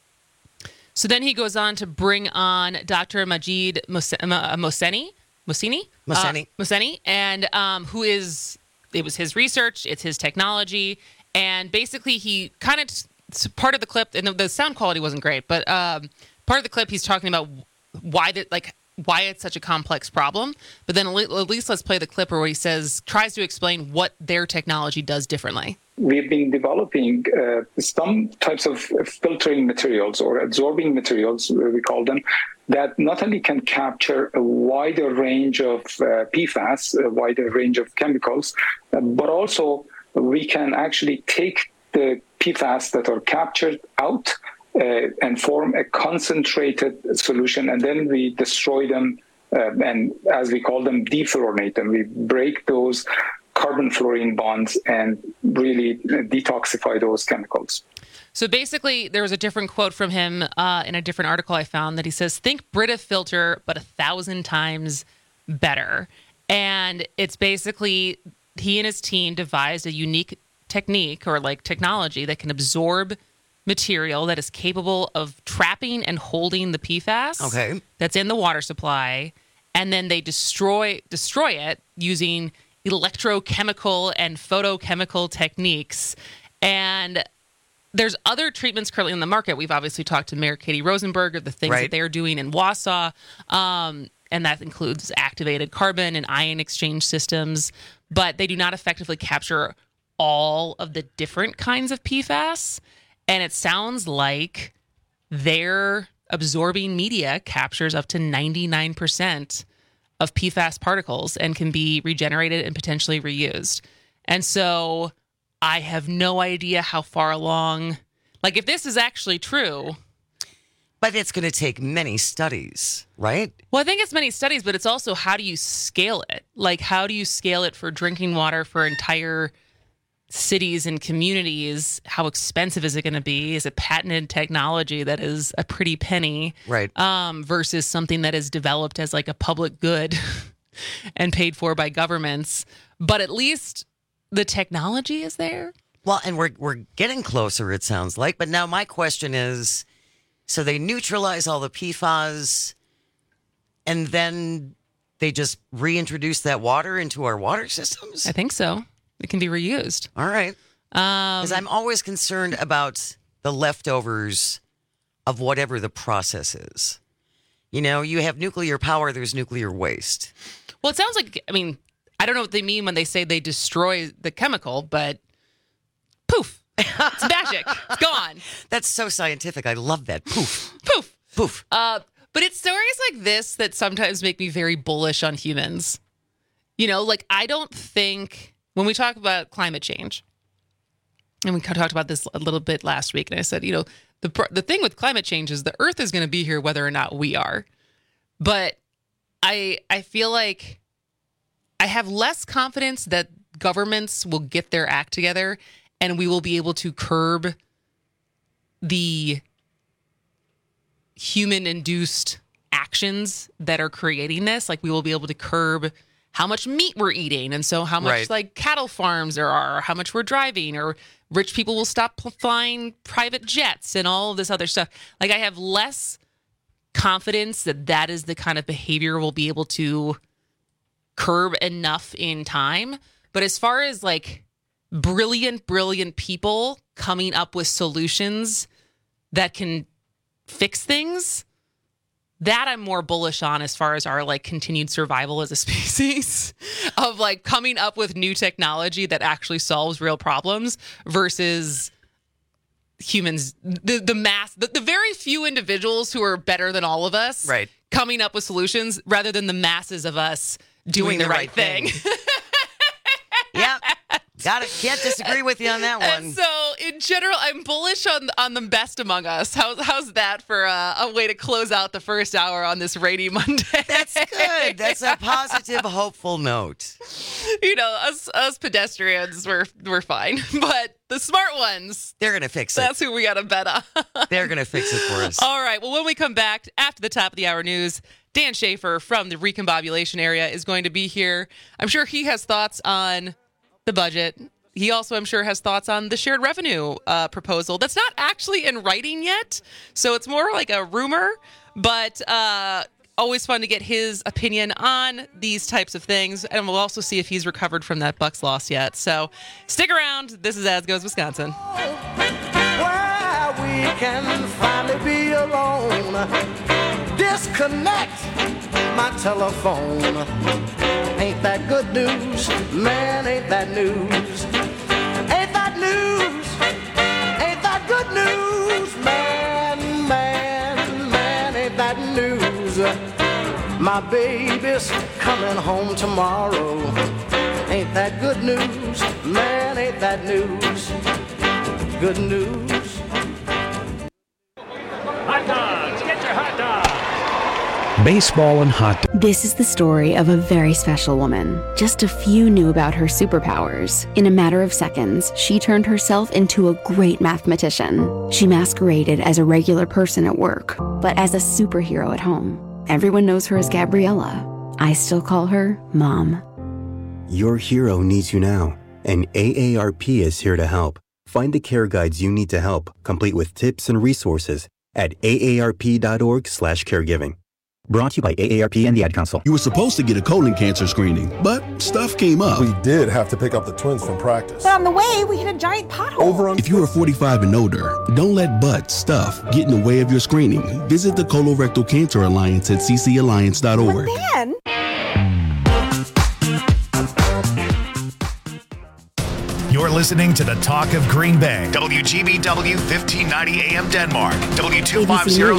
So then he goes on to bring on Doctor Majid Mos- uh, Mohseni, Mohseni, Mohseni. uh, Mohseni, and um, who is, it was his research, it's his technology, and basically he kind of, part of the clip, and the, the sound quality wasn't great, but um, part of the clip he's talking about why that, like, why it's such a complex problem. But then at least let's play the clip where he says, tries to explain what their technology does differently. We've been developing uh, some types of filtering materials or absorbing materials, we call them, that not only can capture a wider range of uh, P FAS, a wider range of chemicals, uh, but also we can actually take the P FAS that are captured out uh, and form a concentrated solution, and then we destroy them uh, and, as we call them, defluorinate them. We break those carbon-fluorine bonds and really detoxify those chemicals. So basically, there was a different quote from him uh, in a different article I found that he says, think Brita filter, but a thousand times better. And it's basically he and his team devised a unique technique or like technology that can absorb material that is capable of trapping and holding the P FAS okay. that's in the water supply. And then they destroy destroy it using electrochemical and photochemical techniques. And there's other treatments currently in the market. We've obviously talked to Mayor Katie Rosenberg of the things right. that they're doing in Wausau. Um, and that includes activated carbon and ion exchange systems. But they do not effectively capture all of the different kinds of P FAS. And it sounds like their absorbing media captures up to ninety-nine percent of P FAS particles and can be regenerated and potentially reused. And so I have no idea how far along, like if this is actually true. But it's going to take many studies, right? Well, I think it's many studies, but it's also how do you scale it? Like how do you scale it for drinking water for entire cities and communities? How expensive is it going to be? Is it patented technology that is a pretty penny, right? Um, versus something that is developed as like a public good and paid for by governments? But at least the technology is there. Well, and we're we're getting closer, it sounds like. But now my question is, so they neutralize all the P FAS, and then they just reintroduce that water into our water systems? I think so. It can be reused. All right. Because um, I'm always concerned about the leftovers of whatever the process is. You know, you have nuclear power, there's nuclear waste. Well, it sounds like, I mean, I don't know what they mean when they say they destroy the chemical, but poof, it's magic. It's gone. That's so scientific. I love that. Poof. Poof. Poof. Uh, but it's stories like this that sometimes make me very bullish on humans. You know, like I don't think... When we talk about climate change, and we talked about this a little bit last week, and I said, you know, the the thing with climate change is the Earth is going to be here whether or not we are. But I I feel like I have less confidence that governments will get their act together and we will be able to curb the human-induced actions that are creating this. Like we will be able to curb how much meat we're eating. And so how much right. like cattle farms there are, or how much we're driving, or rich people will stop flying private jets and all of this other stuff. Like I have less confidence that that is the kind of behavior we'll be able to curb enough in time. But as far as like brilliant, brilliant people coming up with solutions that can fix things, that I'm more bullish on as far as our like continued survival as a species of like coming up with new technology that actually solves real problems versus humans, the, the mass, the, the very few individuals who are better than all of us right. coming up with solutions rather than the masses of us doing, doing the, the right, right thing. thing. Yep. Got it. Can't disagree with you on that one. And so, in general, I'm bullish on on the best among us. How, how's that for a, a way to close out the first hour on this rainy Monday? That's good. That's a positive, hopeful note. You know, us us pedestrians, we're we're fine, but the smart ones, they're gonna fix it. That's who we got to bet on. They're gonna fix it for us. All right. Well, when we come back after the top of the hour news, Dan Schaefer from the Recombobulation area is going to be here. I'm sure he has thoughts on the budget. He also, I'm sure, has thoughts on the shared revenue uh, proposal that's not actually in writing yet. So it's more like a rumor, but uh, always fun to get his opinion on these types of things. And we'll also see if he's recovered from that Bucks loss yet. So stick around. This is As Goes Wisconsin. Where we can finally be alone. Disconnect my telephone. Ain't that good news? Man, ain't that news? Ain't that news? Ain't that good news? Man, man, man, ain't that news? My baby's coming home tomorrow. Ain't that good news? Man, ain't that news? Good news. Hot dogs! Get your hot dogs! baseball and hot dogs. This is the story of a very special woman. Just a few knew about her superpowers. In a matter of seconds, she turned herself into a great mathematician. She masqueraded as a regular person at work, but as a superhero at home. Everyone knows her as Gabriella. I still call her Mom. Your hero needs you now, and A A R P is here to help. Find the care guides you need to help, complete with tips and resources at A A R P dot org slash caregiving. Brought to you by A A R P and the Ad Council. You were supposed to get a colon cancer screening, but stuff came up. We did have to pick up the twins from practice. But on the way, we hit a giant pothole. Over on- if you are forty-five and older, don't let butt, stuff, get in the way of your screening. Visit the Colorectal Cancer Alliance at c c alliance dot org. But then... You're listening to the Talk of Green Bay. W G B W fifteen ninety A M Denmark. W two fifty